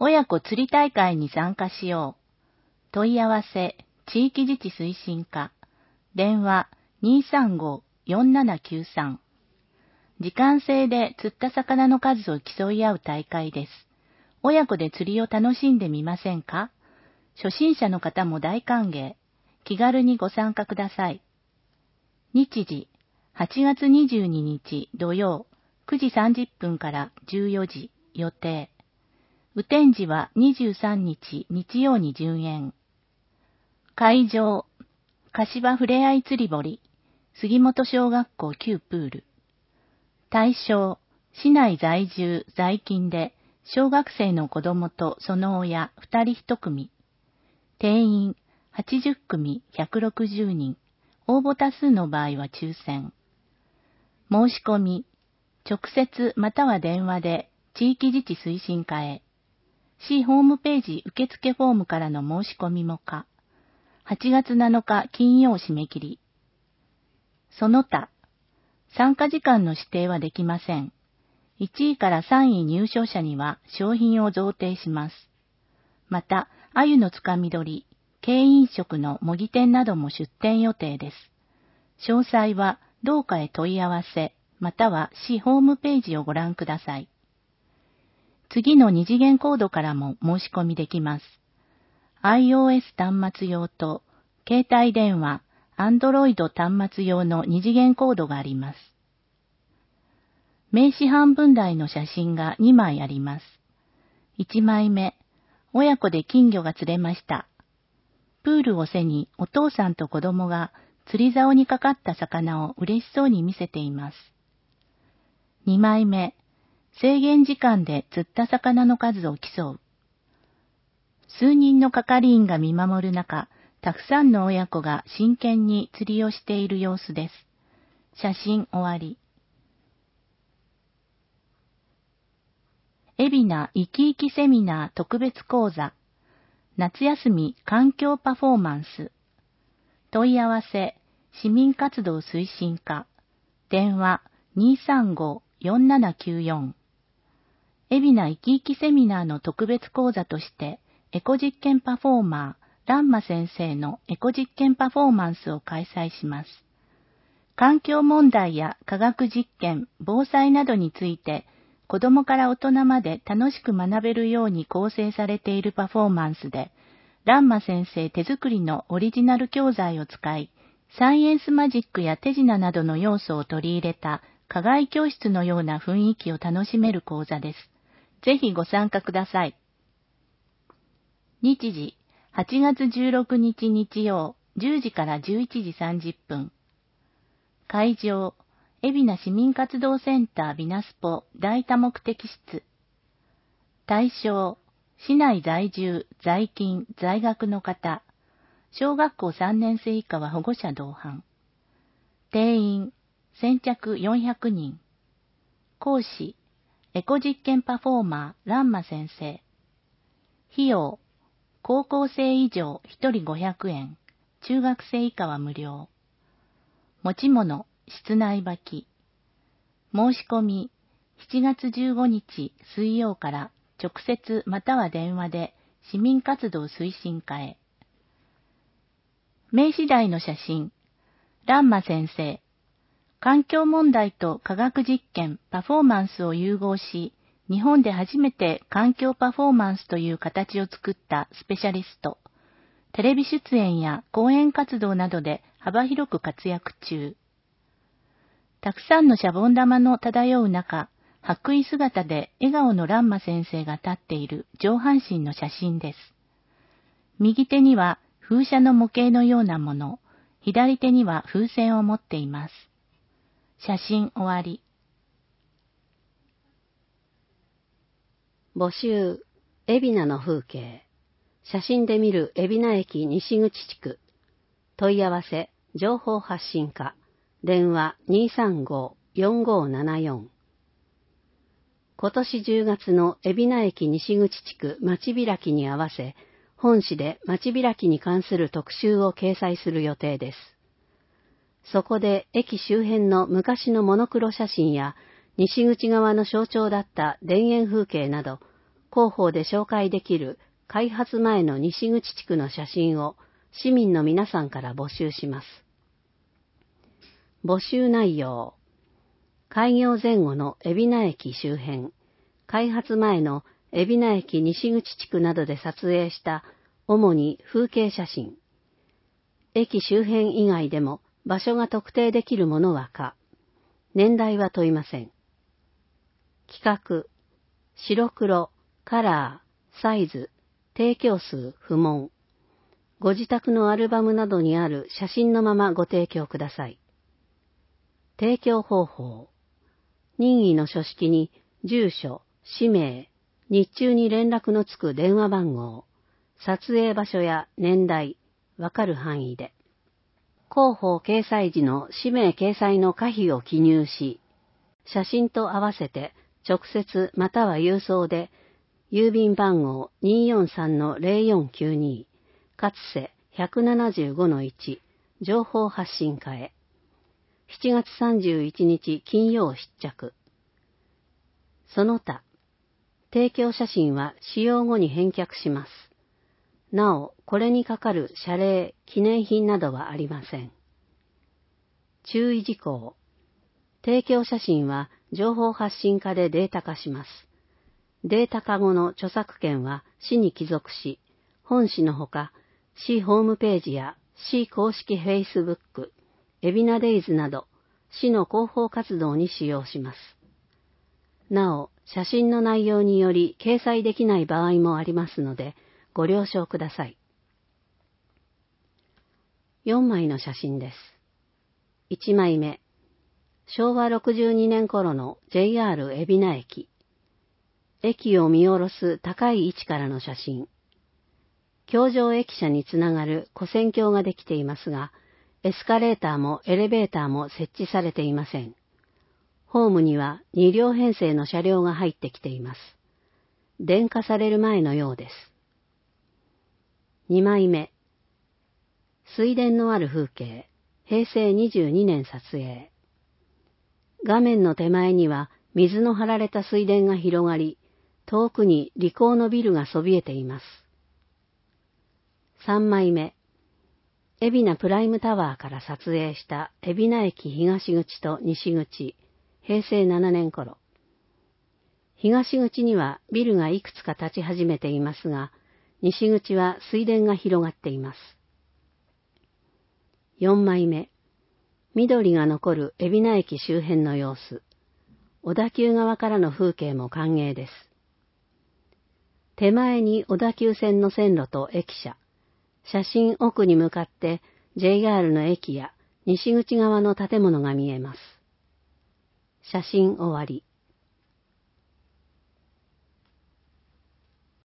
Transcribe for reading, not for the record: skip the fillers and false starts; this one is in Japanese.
親子釣り大会に参加しよう。問い合わせ、地域自治推進課。電話、235-4793。時間制で釣った魚の数を競い合う大会です。親子で釣りを楽しんでみませんか？初心者の方も大歓迎。気軽にご参加ください。日時、8月22日土曜、9時30分から14時予定。雨天時は23日日曜に順延。会場、柏ふれあい釣り堀、杉本小学校旧プール。対象、市内在住在勤で小学生の子供とその親2人1組。定員80組160人。応募多数の場合は抽選。申し込み、直接または電話で地域自治推進課へ。市ホームページ受付フォームからの申し込みも可。8月7日金曜締め切り。その他、参加時間の指定はできません。1位から3位入賞者には商品を贈呈します。また、鮎のつかみ取り、軽飲食の模擬店なども出店予定です。詳細は同課へ問い合わせ、または市ホームページをご覧ください。次の二次元コードからも申し込みできます。iOS 端末用と携帯電話、Android 端末用の二次元コードがあります。名刺半分大の写真が2枚あります。1枚目、親子で金魚が釣れました。プールを背にお父さんと子供が釣り竿にかかった魚を嬉しそうに見せています。2枚目、制限時間で釣った魚の数を競う。数人の係員が見守る中、たくさんの親子が真剣に釣りをしている様子です。写真終わり。海老名いきいきセミナー特別講座。夏休み環境パフォーマンス。問い合わせ、市民活動推進課。電話235-4794。海老名いきいきセミナーの特別講座として、エコ実験パフォーマー、蘭馬先生のエコ実験パフォーマンスを開催します。環境問題や科学実験、防災などについて、子どもから大人まで楽しく学べるように構成されているパフォーマンスで、蘭馬先生手作りのオリジナル教材を使い、サイエンスマジックや手品などの要素を取り入れた課外教室のような雰囲気を楽しめる講座です。ぜひご参加ください。日時、8月16日日曜、10時から11時30分。会場、海老名市民活動センタービナスポ大多目的室。対象、市内在住、在勤、在学の方。小学校3年生以下は保護者同伴。定員、先着400人。講師、エコ実験パフォーマー、蘭馬先生。費用、高校生以上1人500円、中学生以下は無料。持ち物、室内履き。申し込み、7月15日水曜から直接または電話で市民活動推進課へ。名刺台の写真、蘭馬先生。環境問題と科学実験、パフォーマンスを融合し、日本で初めて環境パフォーマンスという形を作ったスペシャリスト。テレビ出演や講演活動などで幅広く活躍中。たくさんのシャボン玉の漂う中、白衣姿で笑顔の蘭馬先生が立っている上半身の写真です。右手には風車の模型のようなもの、左手には風船を持っています。写真終わり。 募集、海老名の風景。写真で見る海老名駅西口地区。問い合わせ、情報発信課。電話235-4574。今年10月の海老名駅西口地区街開きに合わせ、本誌で街開きに関する特集を掲載する予定です。そこで駅周辺の昔のモノクロ写真や、西口側の象徴だった田園風景など、 広報で紹介できる開発前の西口地区の写真を市民の皆さんから募集します。募集内容。開業前後の海老名駅周辺、開発前の海老名駅西口地区などで撮影した主に風景写真。駅周辺以外でも場所が特定できるものは可。年代は問いません。企画、白黒、カラー、サイズ、提供数不問。ご自宅のアルバムなどにある写真のままご提供ください。提供方法。任意の書式に住所、氏名、日中に連絡のつく電話番号、撮影場所や年代、わかる範囲で。広報掲載時の氏名掲載の可否を記入し、写真と合わせて直接または郵送で、郵便番号 243-0492、かつせ 175-1、情報発信課へ。7月31日金曜必着。その他、提供写真は使用後に返却します。なお、これにかかる謝礼、記念品などはありません。注意事項。提供写真は情報発信課でデータ化します。データ化後の著作権は市に帰属し、本市のほか、市ホームページや市公式フェイスブック、海老名デイズなど、市の広報活動に使用します。なお、写真の内容により掲載できない場合もありますので、ご了承ください。4枚の写真です。1枚目。昭和62年頃の JR 海老名駅。駅を見下ろす高い位置からの写真。橋上駅舎につながる跨線橋ができていますが、エスカレーターもエレベーターも設置されていません。ホームには2両編成の車両が入ってきています。電化される前のようです。2枚目。水田のある風景、平成22年撮影。画面の手前には水の張られた水田が広がり、遠くにリコーのビルがそびえています。3枚目。海老名プライムタワーから撮影した海老名駅東口と西口、平成7年頃。東口にはビルがいくつか立ち始めていますが、西口は水田が広がっています。4枚目。緑が残る海老名駅周辺の様子。小田急側からの風景も歓迎です。手前に小田急線の線路と駅舎。写真奥に向かって JR の駅や西口側の建物が見えます。写真終わり。